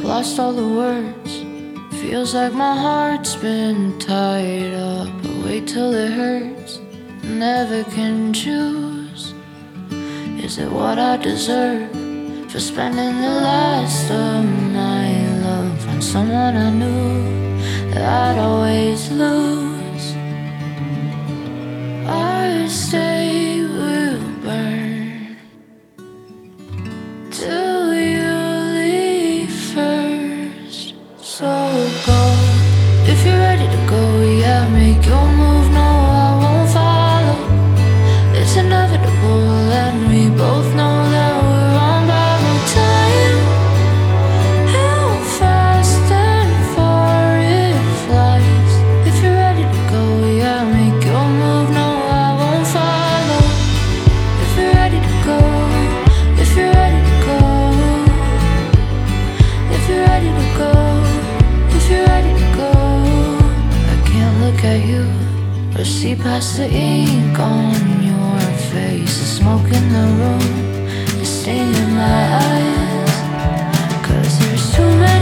lost all the words. Feels like my heart's been tied up. But wait till it hurts. Never can choose. Is it what I deserve for spending the last of my love on someone I knew that I'd always lose? Our stay will burn till you leave first. So go, if you're ready to go, yeah, make your move. No, I won't follow. It's inevitable, and we both know that we're on borrowed time. How fast and far it flies. If you're ready to go, yeah, make your move. No, I won't follow. If you're ready to go, if you're ready to go, if you're ready to go, if you're ready to go. I can't look at you or see past the ink on your face. The smoke in the room is stinging my eyes, 'cause there's too many